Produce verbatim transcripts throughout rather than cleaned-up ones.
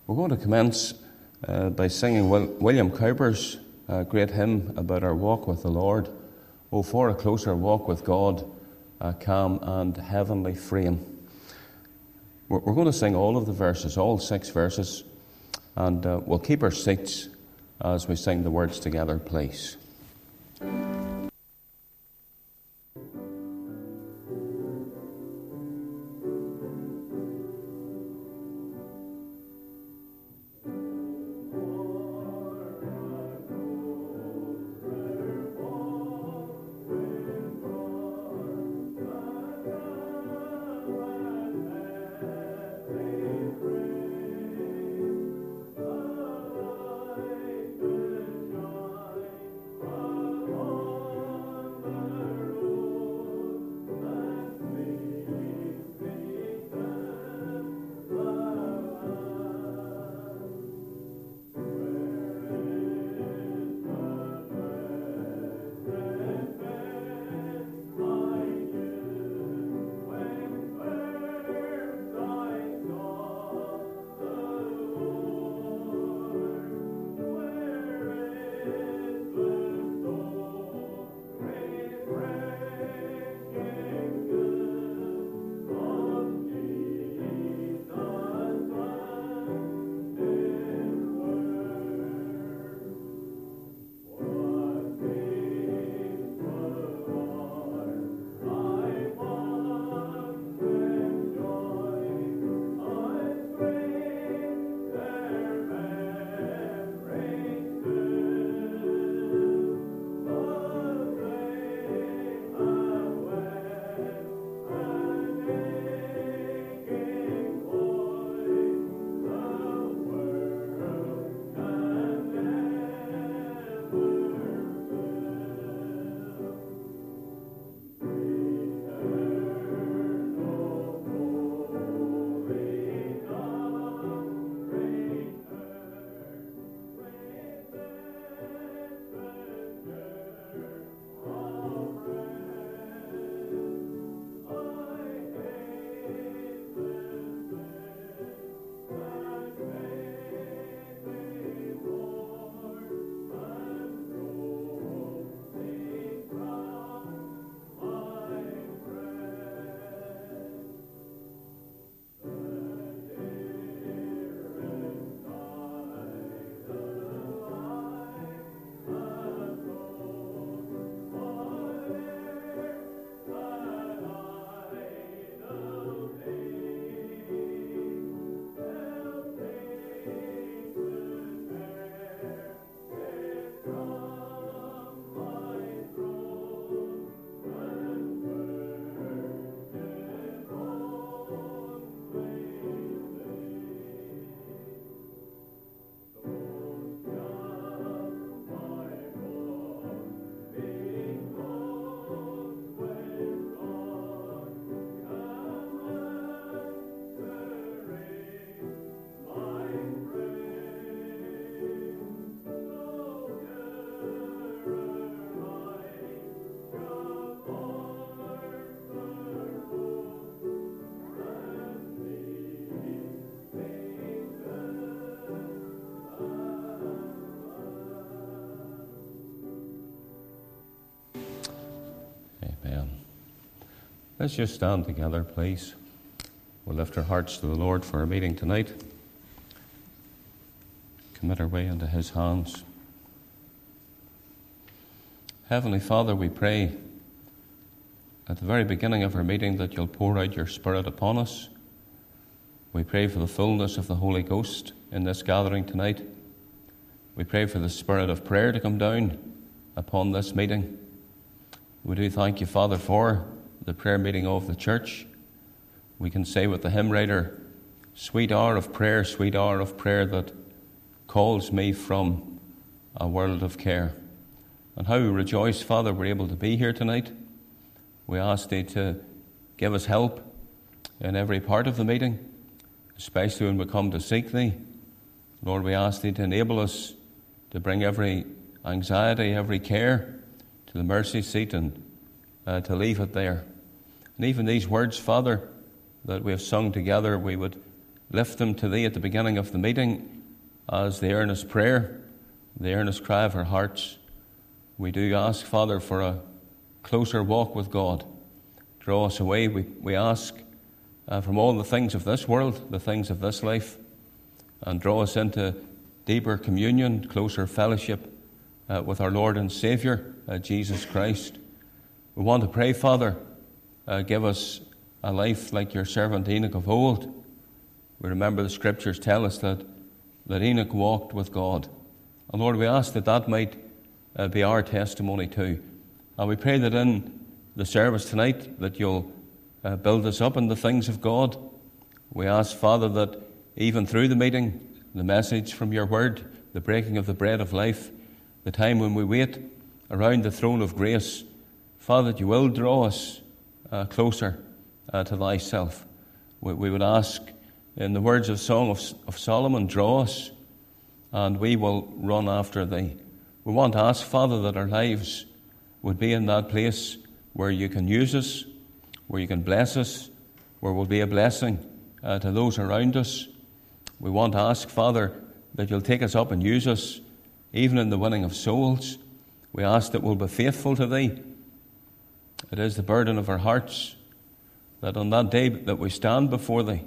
We're going to commence uh, by singing Will- William Cowper's uh, great hymn about our walk with the Lord. Oh, for a closer walk with God, a calm and heavenly frame. We're, we're going to sing all of the verses, all six verses, and uh, we'll keep our seats as we sing the words together, please. Let's just stand together, please. We'll lift our hearts to the Lord for our meeting tonight. Commit our way into His hands. Heavenly Father, we pray at the very beginning of our meeting that You'll pour out Your Spirit upon us. We pray for the fullness of the Holy Ghost in this gathering tonight. We pray for the spirit of prayer to come down upon this meeting. We do thank You, Father, for the prayer meeting of the church. We can say with the hymn writer, sweet hour of prayer, sweet hour of prayer that calls me from a world of care. And how we rejoice, Father, we're able to be here tonight. We ask Thee to give us help in every part of the meeting, especially when we come to seek Thee. Lord, we ask Thee to enable us to bring every anxiety, every care to the mercy seat and uh, to leave it there. And even these words, Father, that we have sung together, we would lift them to Thee at the beginning of the meeting as the earnest prayer, the earnest cry of our hearts. We do ask, Father, for a closer walk with God. Draw us away, we, we ask, uh, from all the things of this world, the things of this life, and draw us into deeper communion, closer fellowship uh, with our Lord and Saviour, uh, Jesus Christ. We want to pray, Father, uh, give us a life like your servant Enoch of old. We remember the Scriptures tell us that, that Enoch walked with God. And Lord, we ask that that might uh, be our testimony too. And we pray that in the service tonight that you'll uh, build us up in the things of God. We ask, Father, that even through the meeting, the message from your word, the breaking of the bread of life, the time when we wait around the throne of grace, Father, that you will draw us uh, closer uh, to thyself. We, we would ask, in the words of Song of, of Solomon, draw us, and we will run after thee. We want to ask, Father, that our lives would be in that place where you can use us, where you can bless us, where we'll be a blessing uh, to those around us. We want to ask, Father, that you'll take us up and use us, even in the winning of souls. We ask that we'll be faithful to thee. It is the burden of our hearts that on that day that we stand before thee,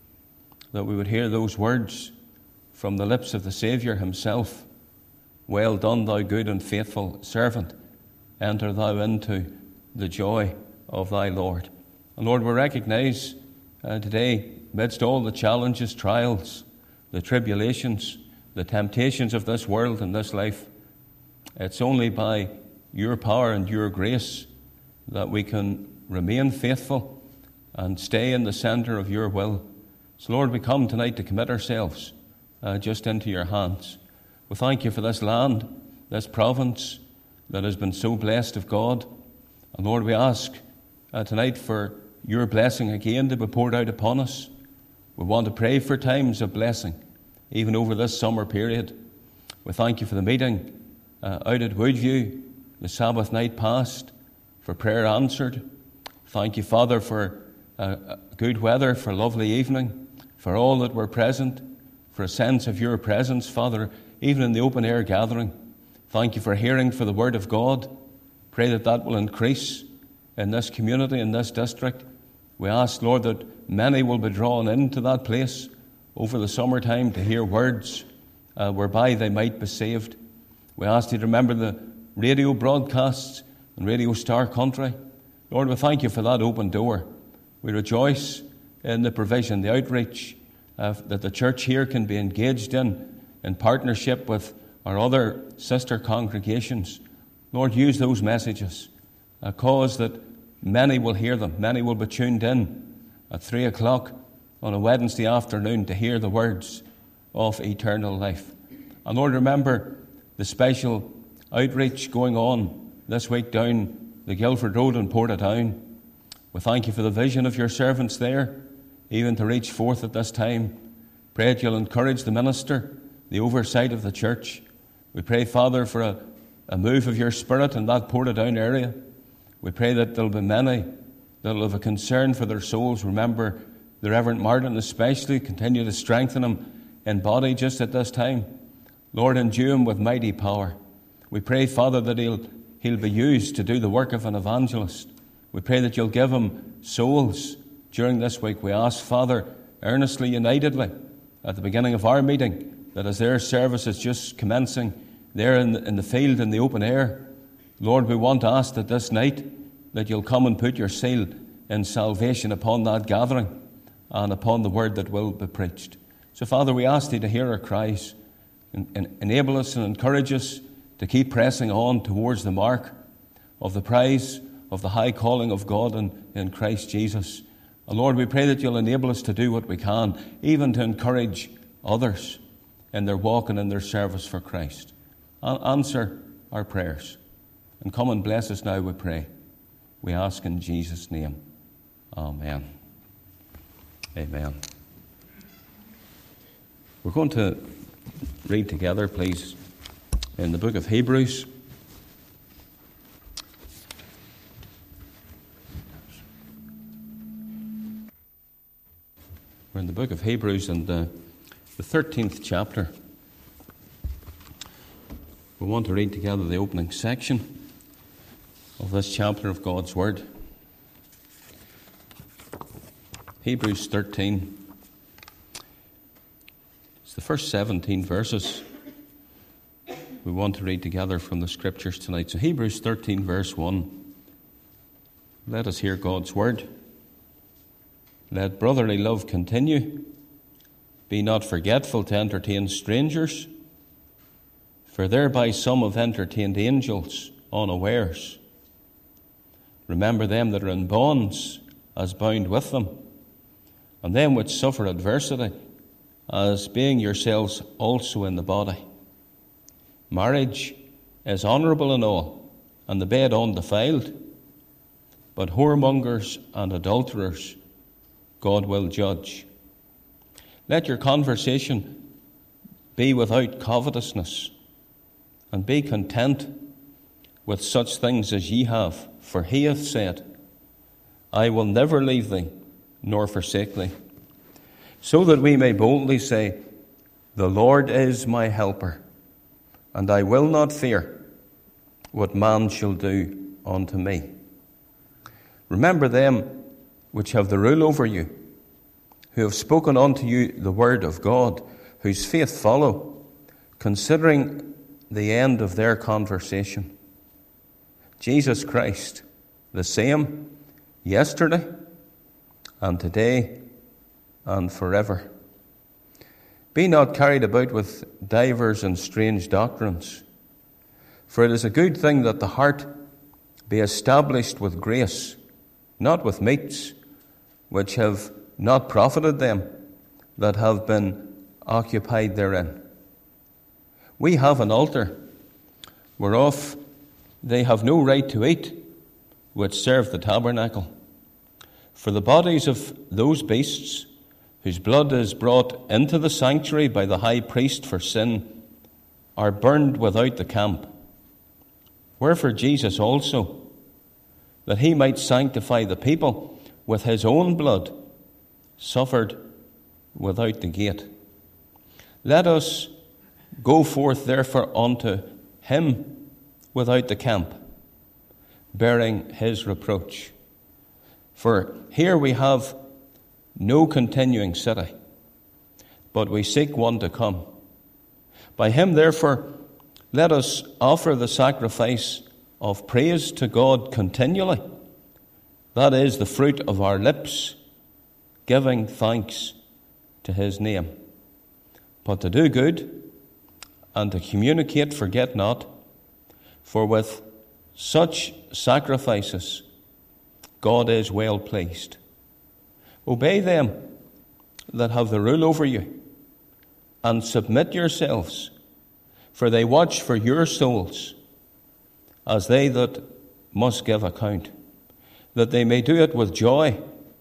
that we would hear those words from the lips of the Saviour himself. Well done, thou good and faithful servant. Enter thou into the joy of thy Lord. And Lord, we recognize uh, today, amidst all the challenges, trials, the tribulations, the temptations of this world and this life, it's only by your power and your grace that we can remain faithful and stay in the centre of your will. So Lord, we come tonight to commit ourselves uh, just into your hands. We thank you for this land, this province that has been so blessed of God. And Lord, we ask uh, tonight for your blessing again to be poured out upon us. We want to pray for times of blessing, even over this summer period. We thank you for the meeting uh, out at Woodview, the Sabbath night past, for prayer answered. Thank you, Father, for uh, good weather, for lovely evening, for all that were present, for a sense of your presence, Father, even in the open air gathering. Thank you for hearing for the word of God. Pray that that will increase in this community, in this district. We ask, Lord, that many will be drawn into that place over the summertime to hear words uh, whereby they might be saved. We ask you to remember the radio broadcasts and Radio Star Country. Lord, we thank you for that open door. We rejoice in the provision, the outreach uh, that the church here can be engaged in, in partnership with our other sister congregations. Lord, use those messages. Uh, cause that many will hear them. Many will be tuned in at three o'clock on a Wednesday afternoon to hear the words of eternal life. And Lord, remember the special outreach going on this week down the Guildford Road in Portadown. We thank you for the vision of your servants there, even to reach forth at this time. Pray that you'll encourage the minister, the oversight of the church. We pray, Father, for a, a move of your Spirit in that Portadown area. We pray that there'll be many that'll have a concern for their souls. Remember the Reverend Martin especially. Continue to strengthen him in body just at this time. Lord, endue him with mighty power. We pray, Father, that he'll, he'll be used to do the work of an evangelist. We pray that you'll give him souls during this week. We ask, Father, earnestly, unitedly, at the beginning of our meeting, that as their service is just commencing there in the, in the field, in the open air, Lord, we want to ask that this night that you'll come and put your seal in salvation upon that gathering and upon the word that will be preached. So, Father, we ask thee to hear our cries and, and enable us and encourage us to keep pressing on towards the mark of the prize of the high calling of God in, in Christ Jesus. And Lord, we pray that you'll enable us to do what we can, even to encourage others in their walk and in their service for Christ. And answer our prayers. And come and bless us now, we pray. We ask in Jesus' name. Amen. Amen. We're going to read together, please, in the book of Hebrews. We're in the book of Hebrews and uh, the thirteenth chapter. We want to read together the opening section of this chapter of God's Word. Hebrews thirteen. It's the first seventeen verses we want to read together from the Scriptures tonight. So Hebrews thirteen verse one. Let us hear God's Word. Let brotherly love continue. Be not forgetful to entertain strangers, for thereby some have entertained angels unawares. Remember them that are in bonds, as bound with them, and them which suffer adversity, as being yourselves also in the body. Marriage is honourable in all, and the bed undefiled, but whoremongers and adulterers God will judge. Let your conversation be without covetousness, and be content with such things as ye have, for he hath said, I will never leave thee, nor forsake thee. So that we may boldly say, the Lord is my helper, and I will not fear what man shall do unto me. Remember them which have the rule over you, who have spoken unto you the word of God, whose faith follow, considering the end of their conversation. Jesus Christ, the same yesterday and today and forever. Be not carried about with divers and strange doctrines, for it is a good thing that the heart be established with grace, not with meats, which have not profited them that have been occupied therein. We have an altar whereof they have no right to eat, which serve the tabernacle. For the bodies of those beasts, whose blood is brought into the sanctuary by the high priest for sin, are burned without the camp. Wherefore Jesus also, that he might sanctify the people with his own blood, suffered without the gate. Let us go forth therefore unto him without the camp, bearing his reproach. For here we have no continuing city, but we seek one to come. By him therefore let us offer the sacrifice of praise to God continually. That is the fruit of our lips, giving thanks to his name. But to do good and to communicate forget not, for with such sacrifices God is well pleased. Obey them that have the rule over you, and submit yourselves, for they watch for your souls, as they that must give account, that they may do it with joy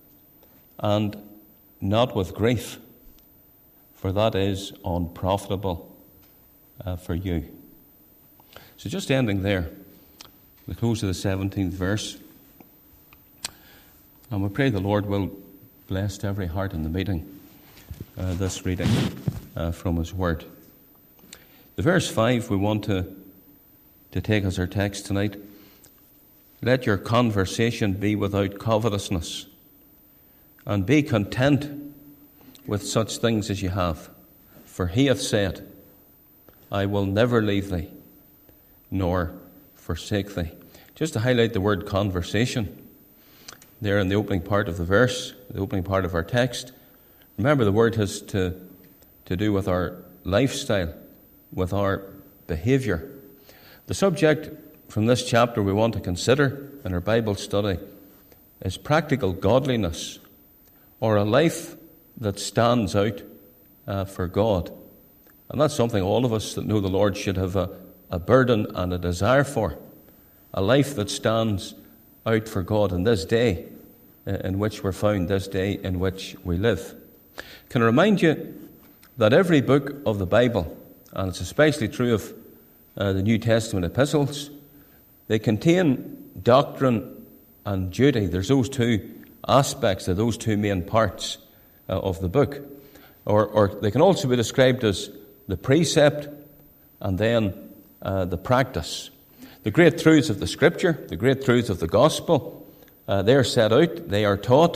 and not with grief, for that is unprofitable uh, for you. So just ending there, the close of the seventeenth verse. And we pray the Lord will bless to every heart in the meeting uh, this reading uh, from his word. The verse five we want to, to take as our text tonight. Let your conversation be without covetousness, and be content with such things as you have. For he hath said, I will never leave thee, nor forsake thee. Just to highlight the word conversation, there in the opening part of the verse, the opening part of our text. Remember, the word has to, to do with our lifestyle, with our behaviour. The subject from this chapter we want to consider in our Bible study is practical godliness, or a life that stands out uh, for God. And that's something all of us that know the Lord should have a, a burden and a desire for. A life that stands out for God in this day uh, in which we're found, this day in which we live. Can I remind you that every book of the Bible, and it's especially true of uh, the New Testament epistles, they contain doctrine and duty. There's those two aspects, of those two main parts uh, of the book. Or, or they can also be described as the precept and then uh, the practice. The great truths of the Scripture, the great truths of the gospel, uh, they're set out, they are taught,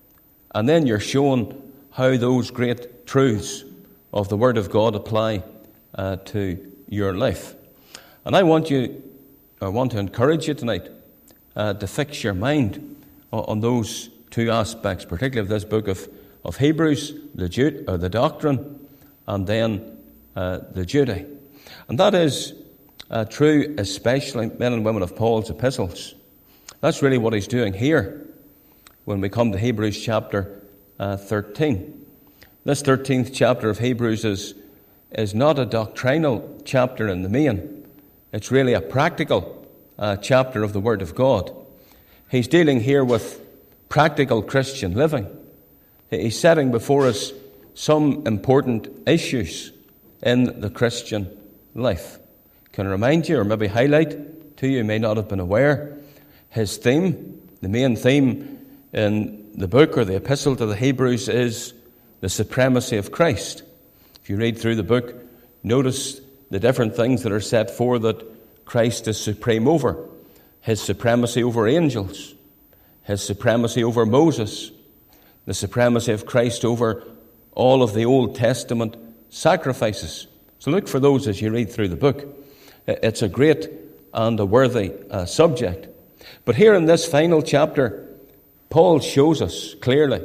and then you're shown how those great truths of the Word of God apply uh, to your life. And I want you, I want to encourage you tonight uh, to fix your mind on, on those two aspects, particularly of this book of, of Hebrews, the, du- or the doctrine, and then uh, the duty. And that is uh, true especially men and women of Paul's epistles. That's really what he's doing here when we come to Hebrews chapter uh, thirteen. This thirteenth chapter of Hebrews is, is not a doctrinal chapter in the main. It's really a practical uh, chapter of the Word of God. He's dealing here with practical Christian living. He's setting before us some important issues in the Christian life. Can I remind you, or maybe highlight to you, you may not have been aware, his theme, the main theme in the book or the epistle to the Hebrews is the supremacy of Christ. If you read through the book, notice the different things that are set forth that Christ is supreme over. His supremacy over angels, his supremacy over Moses, the supremacy of Christ over all of the Old Testament sacrifices. So look for those as you read through the book. It's a great and a worthy uh, subject. But here in this final chapter, Paul shows us clearly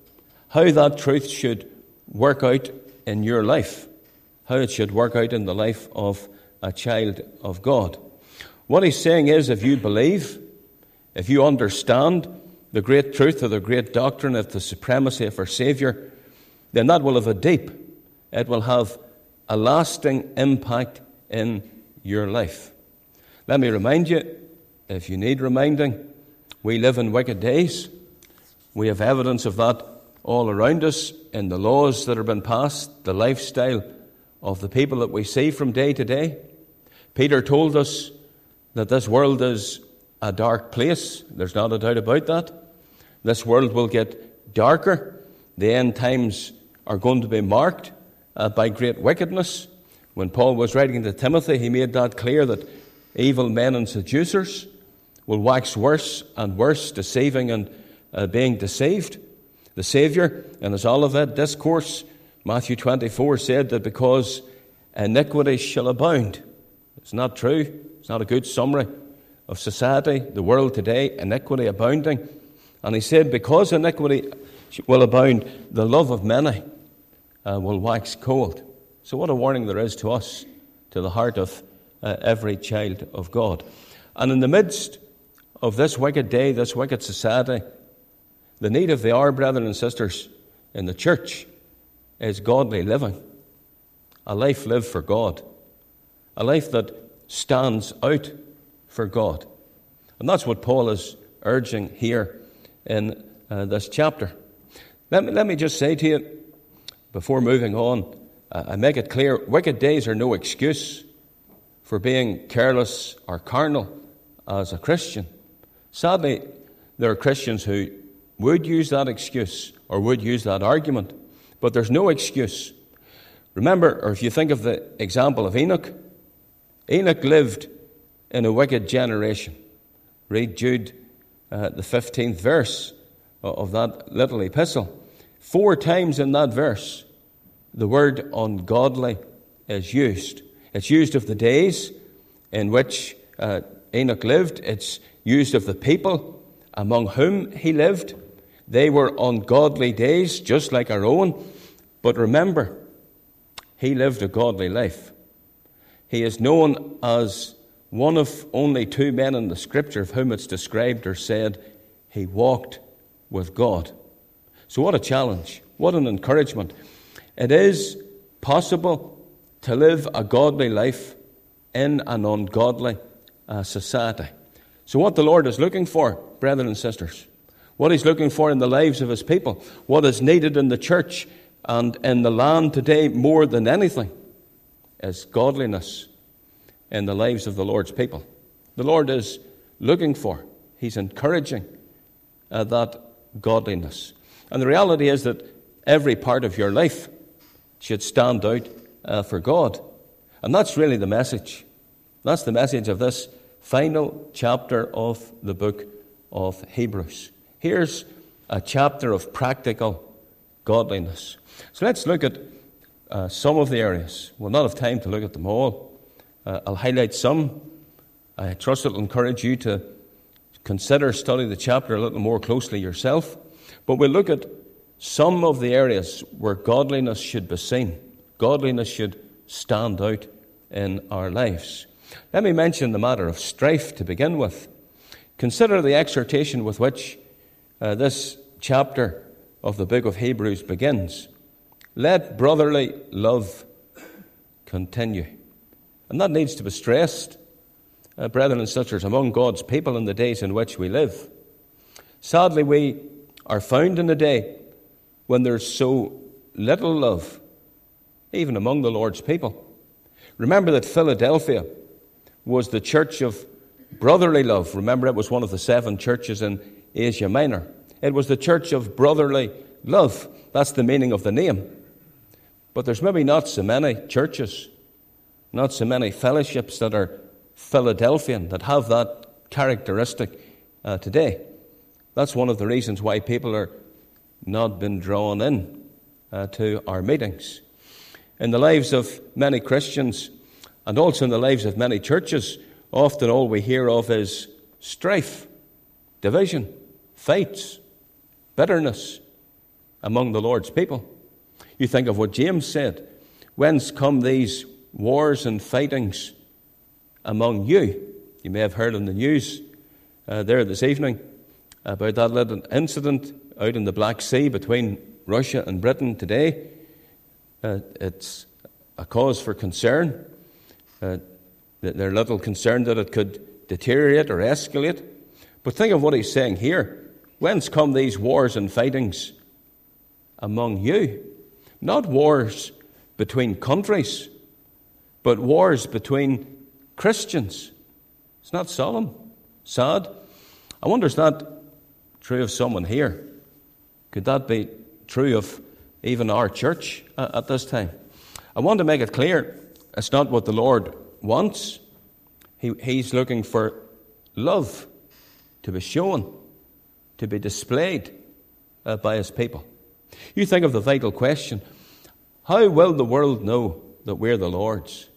how that truth should work out in your life, how it should work out in the life of a child of God. What he's saying is, if you believe, if you understand the great truth of the great doctrine of the supremacy of our Saviour, then that will have a deep, it will have a lasting impact in your life. Let me remind you, if you need reminding, we live in wicked days. We have evidence of that all around us in the laws that have been passed, the lifestyle of the people that we see from day to day. Peter told us that this world is a dark place. There's not a doubt about that. This world will get darker. The end times are going to be marked uh, by great wickedness. When Paul was writing to Timothy, he made that clear that evil men and seducers will wax worse and worse, deceiving and uh, being deceived. The Saviour, in his Olivet discourse, Matthew twenty-four, said that because iniquity shall abound. It's not true. It's not a good summary of society, the world today, iniquity abounding. And he said, because iniquity will abound, the love of many uh, will wax cold. So what a warning there is to us, to the heart of uh, every child of God. And in the midst of this wicked day, this wicked society, the need of the hour, brethren and sisters, in the church is godly living. A life lived for God. A life that stands out for God. And that's what Paul is urging here in uh, this chapter. Let me, let me just say to you, before moving on, uh, I make it clear, wicked days are no excuse for being careless or carnal as a Christian. Sadly, there are Christians who would use that excuse or would use that argument, but there's no excuse. Remember, or if you think of the example of Enoch, Enoch lived in a wicked generation. Read Jude, uh, the fifteenth verse of that little epistle. Four times in that verse, the word ungodly is used. It's used of the days in which uh, Enoch lived. It's used of the people among whom he lived. They were ungodly days, just like our own. But remember, he lived a godly life. He is known as one of only two men in the Scripture of whom it's described or said he walked with God. So what a challenge, what an encouragement. It is possible to live a godly life in an ungodly uh, society. So what the Lord is looking for, brethren and sisters, what he's looking for in the lives of his people, what is needed in the church and in the land today more than anything, is godliness in the lives of the Lord's people. The Lord is looking for, he's encouraging uh, that godliness. And the reality is that Every part of your life should stand out uh, for God. And that's really the message. That's the message of this final chapter of the book of Hebrews. Here's a chapter of practical godliness. So let's look at uh, some of the areas. We'll not have time to look at them all. Uh, I'll highlight some. I trust it'll encourage you to consider, study the chapter a little more closely yourself. But we'll look at some of the areas where godliness should be seen. Godliness should stand out in our lives. Let me mention the matter of strife to begin with. Consider the exhortation with which uh, this chapter of the book of Hebrews begins. Let brotherly love continue. And that needs to be stressed, uh, brethren and sisters, among God's people in the days in which we live. Sadly, we are found in a day when there's so little love, even among the Lord's people. Remember that Philadelphia was the church of brotherly love. Remember, it was one of the seven churches in Asia Minor. It was the church of brotherly love. That's the meaning of the name. But there's maybe not so many churches, not so many fellowships that are Philadelphian, that have that characteristic uh, today. That's one of the reasons why people are not been drawn in uh, to our meetings. In the lives of many Christians, and also in the lives of many churches, often all we hear of is strife, division, fights, bitterness among the Lord's people. You think of what James said, whence come these wars and fightings among you? You may have heard on the news uh, there this evening about that little incident out in the Black Sea between Russia and Britain today. Uh, it's a cause for concern. Uh, they're a little concerned that it could deteriorate or escalate. But think of what he's saying here. Whence come these wars and fightings among you? Not wars between countries, but wars between Christians. It's not solemn, sad. I wonder, is that true of someone here? Could that be true of even our church at this time? I want to make it clear, it's not what the Lord wants. He, he's looking for love to be shown, to be displayed uh, by his people. You think of the vital question, how will the world know that we're the Lord's?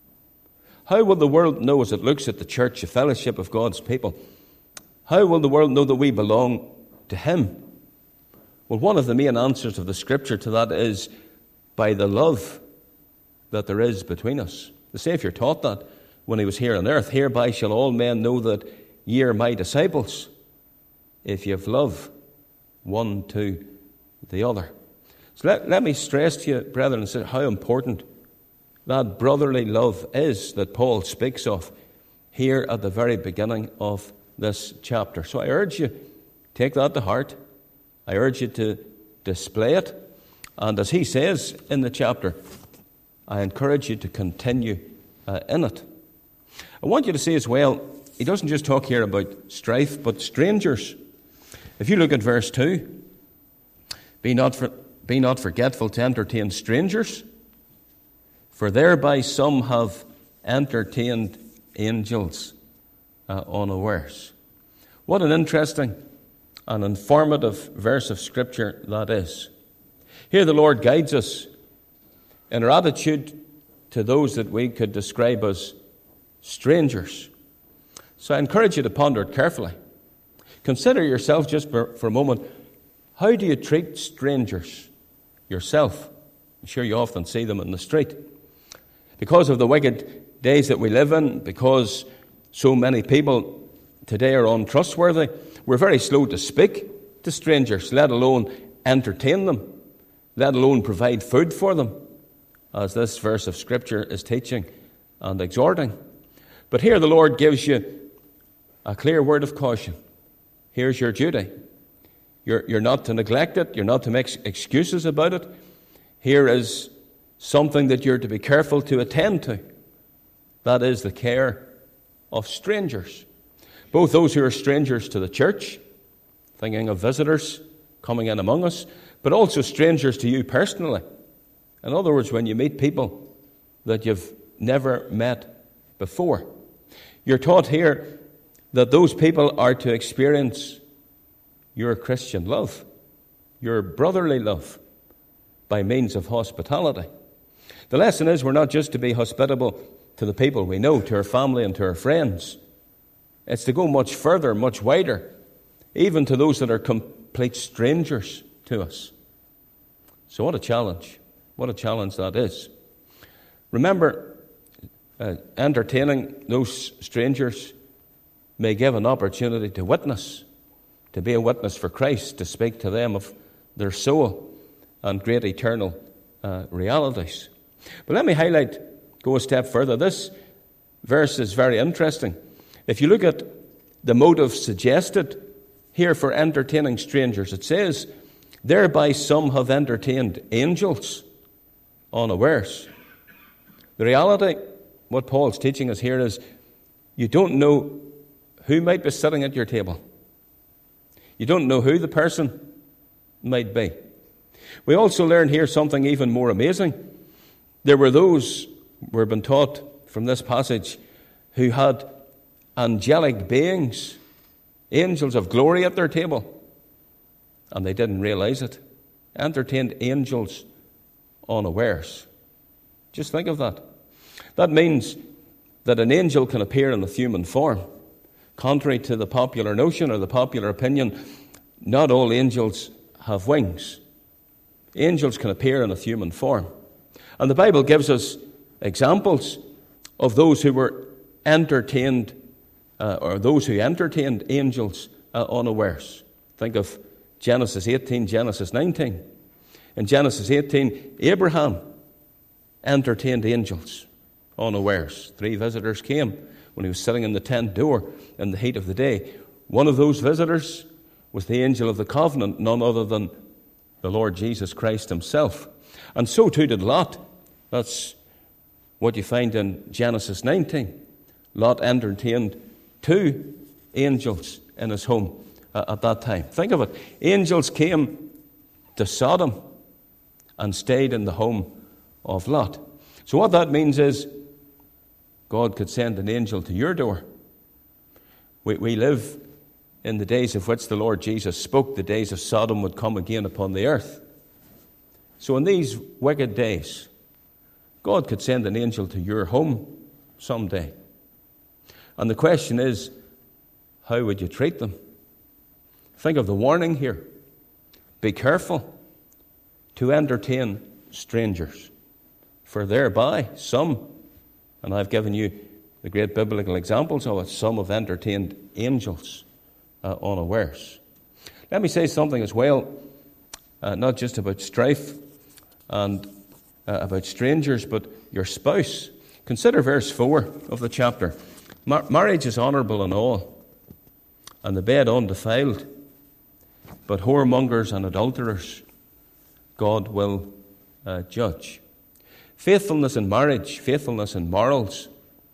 How will the world know as it looks at the church, a fellowship of God's people? How will the world know that we belong to him? Well, one of the main answers of the Scripture to that is by the love that there is between us. The Saviour taught that when he was here on earth. Hereby shall all men know that ye are my disciples, if ye have love one to the other. So let, let me stress to you, brethren and sisters, how important that brotherly love is that Paul speaks of here at the very beginning of this chapter. So I urge you, take that to heart. I urge you to display it. And as he says in the chapter, I encourage you to continue uh, in it. I want you to see as well, he doesn't just talk here about strife, but strangers. If you look at verse two, be not, for, be not forgetful to entertain strangers, for thereby some have entertained angels uh, unawares. What an interesting and informative verse of Scripture that is. Here the Lord guides us in our attitude to those that we could describe as strangers. So I encourage you to ponder it carefully. Consider yourself just for, for a moment. How do you treat strangers yourself? I'm sure you often see them in the street. Because of the wicked days that we live in, because so many people today are untrustworthy, we're very slow to speak to strangers, let alone entertain them, let alone provide food for them, as this verse of Scripture is teaching and exhorting. But here the Lord gives you a clear word of caution. Here's your duty. You're, you're not to neglect it. You're not to make excuses about it. Here is something that you're to be careful to attend to. That is the care of strangers. Both those who are strangers to the church, thinking of visitors coming in among us, but also strangers to you personally. In other words, when you meet people that you've never met before. You're taught here that those people are to experience your Christian love, your brotherly love, by means of hospitality. The lesson is we're not just to be hospitable to the people we know, to our family and to our friends. It's to go much further, much wider, even to those that are complete strangers to us. So what a challenge. What a challenge that is. Remember, uh, entertaining those strangers may give an opportunity to witness, to be a witness for Christ, to speak to them of their soul and great eternal uh, realities. But let me highlight, go a step further. This verse is very interesting. If you look at the motive suggested here for entertaining strangers, it says, thereby some have entertained angels unawares. The reality, what Paul's teaching us here is, you don't know who might be sitting at your table. You don't know who the person might be. We also learn here something even more amazing. There were those, we've been taught from this passage, who had angelic beings, angels of glory at their table, and they didn't realize it. Entertained angels unawares. Just think of that. That means that an angel can appear in a human form. Contrary to the popular notion or the popular opinion, not all angels have wings. Angels can appear in a human form. And the Bible gives us examples of those who were entertained, uh, or those who entertained angels uh, unawares. Think of Genesis eighteen, Genesis nineteen. In Genesis eighteen, Abraham entertained angels unawares. Three visitors came when he was sitting in the tent door in the heat of the day. One of those visitors was the angel of the covenant, none other than the Lord Jesus Christ himself. And so too did Lot. That's what you find in Genesis nineteen. Lot entertained two angels in his home uh, at that time. Think of it. Angels came to Sodom and stayed in the home of Lot. So what that means is God could send an angel to your door. We, we live in the days of which the Lord Jesus spoke, the days of Sodom would come again upon the earth. So in these wicked days, God could send an angel to your home someday. And the question is, how would you treat them? Think of the warning here. Be careful to entertain strangers, for thereby some, and I've given you the great biblical examples of it, some have entertained angels uh, unawares. Let me say something as well, uh, not just about strife and uh, about strangers, but your spouse. Consider verse four of the chapter. Mar- marriage is honourable in all, and the bed undefiled, but whoremongers and adulterers God will uh, judge. Faithfulness in marriage, faithfulness in morals,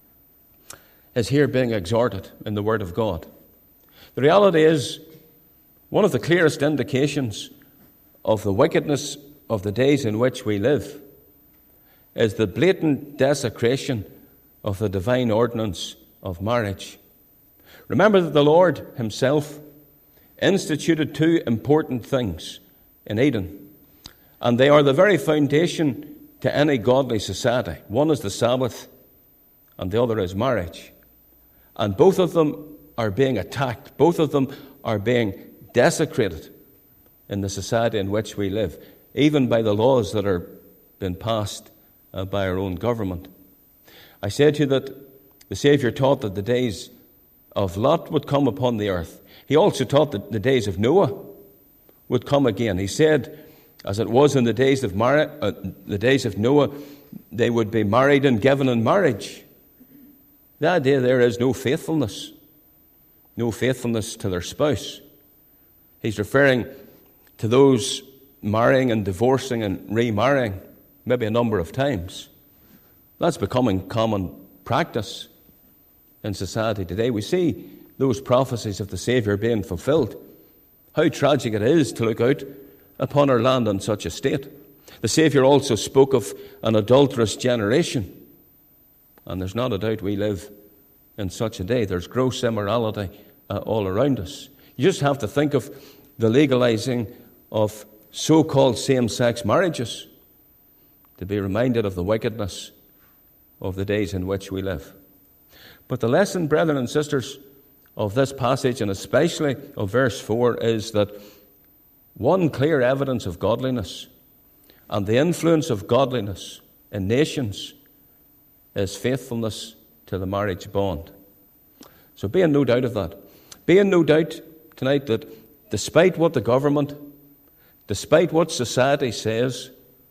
is here being exhorted in the Word of God. The reality is, one of the clearest indications of the wickedness of the days in which we live is the blatant desecration of the divine ordinance of marriage. Remember that the Lord himself instituted two important things in Eden, and they are the very foundation to any godly society. One is the Sabbath, and the other is marriage. And both of them are being attacked. Both of them are being desecrated in the society in which we live, even by the laws that are being passed uh, by our own government. I said to you that the Saviour taught that the days of Lot would come upon the earth. He also taught that the days of Noah would come again. He said, as it was in the days of Mar- uh, the days of Noah, they would be married and given in marriage. The idea there is no faithfulness, no faithfulness to their spouse. He's referring to those marrying and divorcing and remarrying, maybe a number of times. That's becoming common practice in society today. We see those prophecies of the Saviour being fulfilled. How tragic it is to look out upon our land in such a state. The Saviour also spoke of an adulterous generation. And there's not a doubt we live in such a day. There's gross immorality uh, all around us. You just have to think of the legalizing of so-called same-sex marriages to be reminded of the wickedness of the days in which we live. But the lesson, brethren and sisters, of this passage, and especially of verse four, is that one clear evidence of godliness and the influence of godliness in nations is faithfulness to the marriage bond. So be in no doubt of that. Be in no doubt tonight that despite what the government, despite what society says,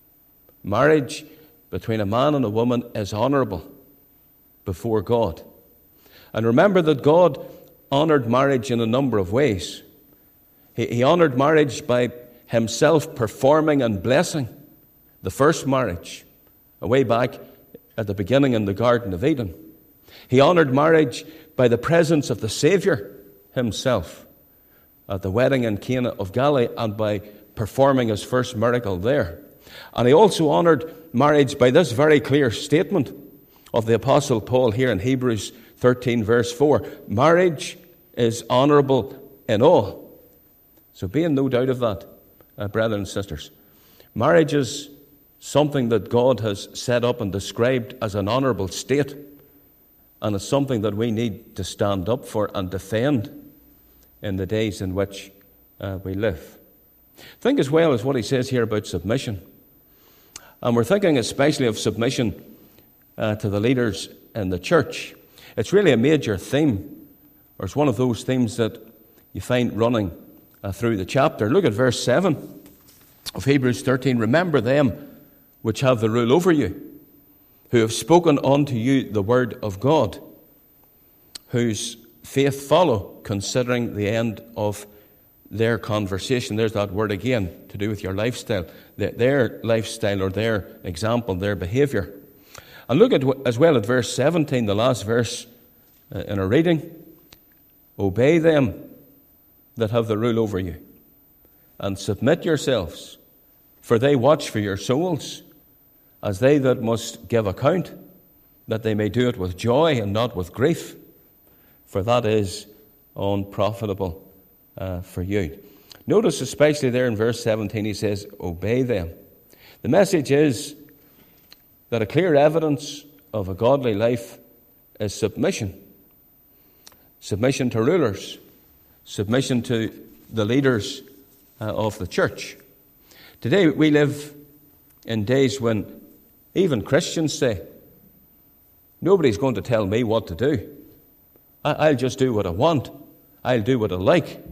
marriage between a man and a woman is honourable before God. And remember that God honoured marriage in a number of ways. He, he honoured marriage by himself performing and blessing the first marriage, way back at the beginning in the Garden of Eden. He honoured marriage by the presence of the Saviour himself at the wedding in Cana of Galilee and by performing his first miracle there. And he also honoured marriage by this very clear statement of the Apostle Paul here in Hebrews thirteen verse four. Marriage is honourable in all. So be in no doubt of that, uh, brethren and sisters. Marriage is something that God has set up and described as an honourable state, and it's something that we need to stand up for and defend in the days in which uh, we live. Think as well as what he says here about submission. And we're thinking especially of submission uh, to the leaders in the church. It's really a major theme, or it's one of those themes that you find running uh, through the chapter. Look at verse seven of Hebrews thirteen. Remember them which have the rule over you, who have spoken unto you the word of God, whose faith follow, considering the end of their conversation. There's that word again, to do with your lifestyle, their, their lifestyle or their example, their behaviour. And look at as well at verse seventeen, the last verse uh, in our reading. Obey them that have the rule over you, and submit yourselves, for they watch for your souls, as they that must give account, that they may do it with joy and not with grief, for that is unprofitable uh, for you. Notice especially there in verse seventeen, he says, obey them. The message is that a clear evidence of a godly life is submission. Submission to rulers. Submission to the leaders uh, of the church. Today we live in days when even Christians say, nobody's going to tell me what to do. I'll just do what I want. I'll do what I like.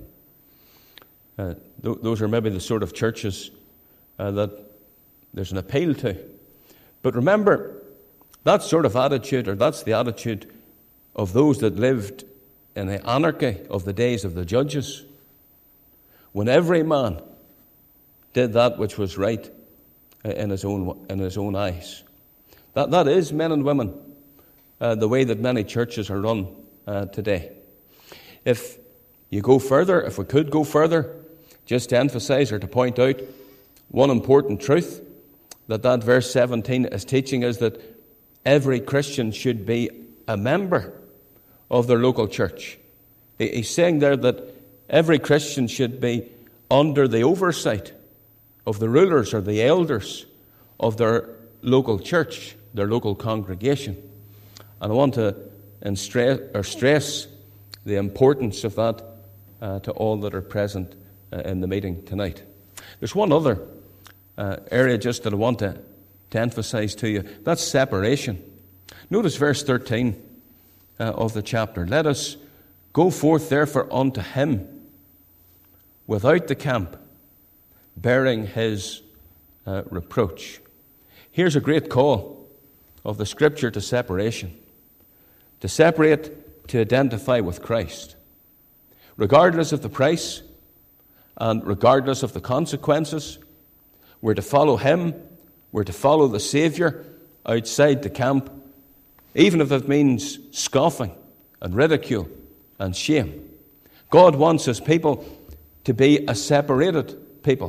Uh, th- those are maybe the sort of churches uh, that there's an appeal to. But remember, that sort of attitude, or that's the attitude of those that lived in the anarchy of the days of the judges, when every man did that which was right in his own in his own eyes. That that is, men and women, uh, the way that many churches are run uh, today. If you go further, if we could go further, just to emphasize or to point out one important truth that that verse seventeen is teaching is that every Christian should be a member of their local church. He's saying there that every Christian should be under the oversight of the rulers or the elders of their local church, their local congregation. And I want to stress, or stress the importance of that uh, to all that are present uh, in the meeting tonight. There's one other uh, area just that I want to, to emphasize to you. That's separation. Notice verse thirteen uh, of the chapter. Let us go forth therefore unto him without the camp, bearing his uh, reproach. Here's a great call of the Scripture to separation. To separate, to identify with Christ. Regardless of the price and regardless of the consequences, we're to follow him, we're to follow the Saviour outside the camp, even if it means scoffing and ridicule and shame. God wants his people to be a separated people.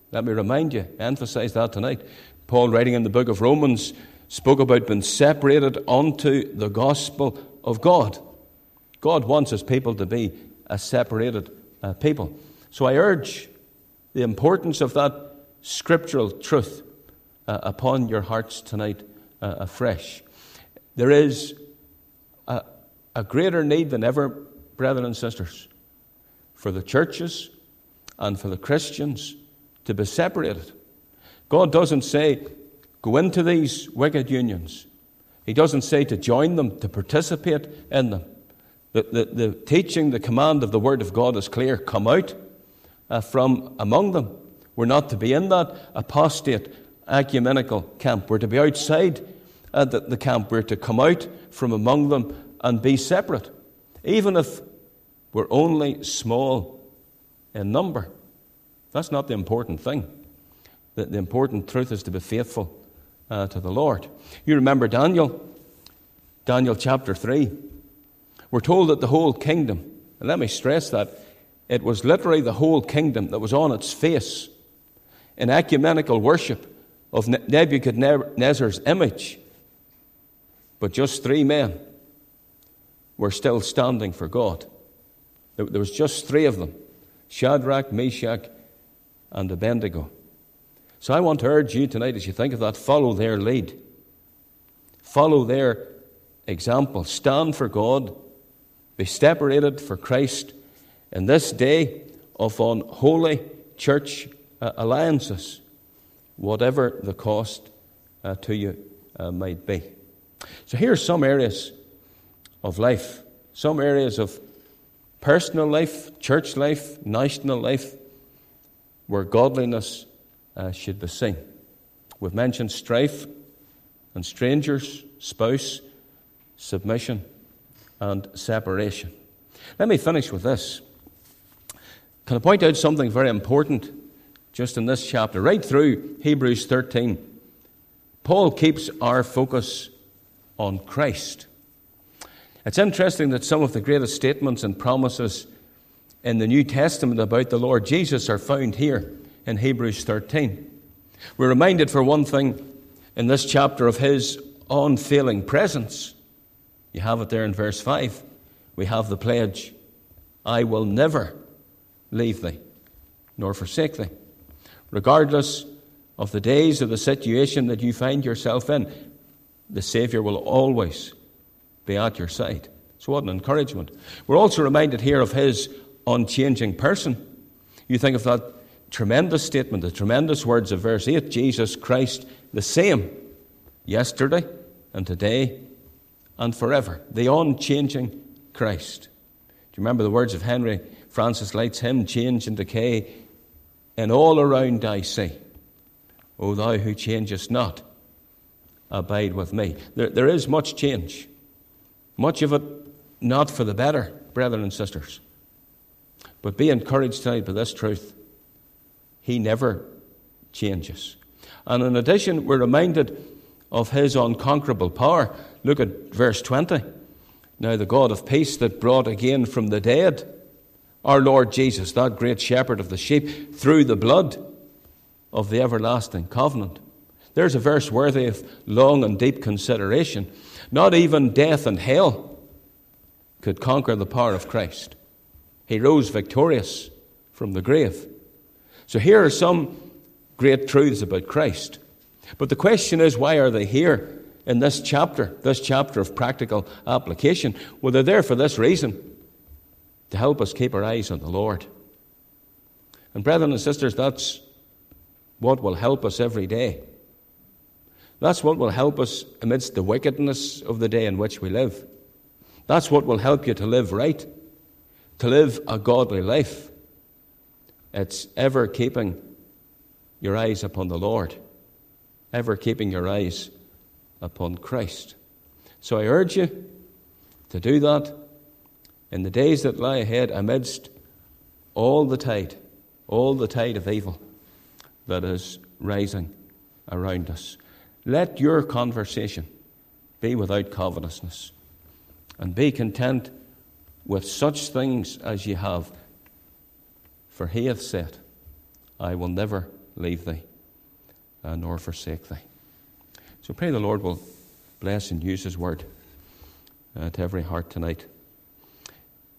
Let me remind you, emphasize that tonight. Paul, writing in the book of Romans, spoke about being separated unto the gospel of God. God wants his people to be a separated uh, people. So I urge the importance of that scriptural truth uh, upon your hearts tonight uh, afresh. There is a, a greater need than ever, brethren and sisters, for the churches and for the Christians to be separated. God doesn't say, go into these wicked unions. He doesn't say to join them, to participate in them. The, the, the teaching, the command of the Word of God is clear. Come out uh, from among them. We're not to be in that apostate ecumenical camp. We're to be outside uh, the, the camp. We're to come out from among them and be separate, even if we're only small in number. That's not the important thing. The, the important truth is to be faithful uh, to the Lord. You remember Daniel, Daniel chapter three. We're told that the whole kingdom, and let me stress that, it was literally the whole kingdom that was on its face in ecumenical worship of Nebuchadnezzar's image. But just three men were still standing for God. There was just three of them, Shadrach, Meshach, and Abednego. So I want to urge you tonight, as you think of that, follow their lead. Follow their example. Stand for God. Be separated for Christ in this day of unholy church uh, alliances, whatever the cost uh, to you uh, might be. So here are some areas of life, some areas of personal life, church life, national life, where godliness uh, should be seen. We've mentioned strife and strangers, spouse, submission, and separation. Let me finish with this. Can I point out something very important just in this chapter? Right through Hebrews thirteen, Paul keeps our focus on Christ. It's interesting that some of the greatest statements and promises in the New Testament about the Lord Jesus are found here in Hebrews thirteen. We're reminded, for one thing, in this chapter of his unfailing presence. You have it there in verse five. We have the pledge, I will never leave thee, nor forsake thee. Regardless of the days or the situation that you find yourself in, the Savior will always be at your side. So what an encouragement. We're also reminded here of his unchanging person. You think of that tremendous statement, the tremendous words of verse eight, Jesus Christ the same, yesterday and today and forever. The unchanging Christ. Do you remember the words of Henry Francis Light's hymn, Change and Decay, and all around I see, O thou who changest not, abide with me. There, there is much change. Much of it not for the better, brethren and sisters. But be encouraged tonight by this truth. He never changes. And in addition, we're reminded of his unconquerable power. Look at verse twenty. Now the God of peace that brought again from the dead our Lord Jesus, that great shepherd of the sheep, through the blood of the everlasting covenant. There's a verse worthy of long and deep consideration. Not even death and hell could conquer the power of Christ. He rose victorious from the grave. So here are some great truths about Christ. But the question is, why are they here in this chapter, this chapter of practical application? Well, they're there for this reason, to help us keep our eyes on the Lord. And brethren and sisters, that's what will help us every day. That's what will help us amidst the wickedness of the day in which we live. That's what will help you to live right, to live a godly life. It's ever keeping your eyes upon the Lord, ever keeping your eyes upon Christ. So I urge you to do that in the days that lie ahead, amidst all the tide, all the tide of evil that is rising around us. Let your conversation be without covetousness, and be content with such things as ye have. For he hath said, I will never leave thee, uh, nor forsake thee. So pray the Lord will bless and use his word uh, to every heart tonight.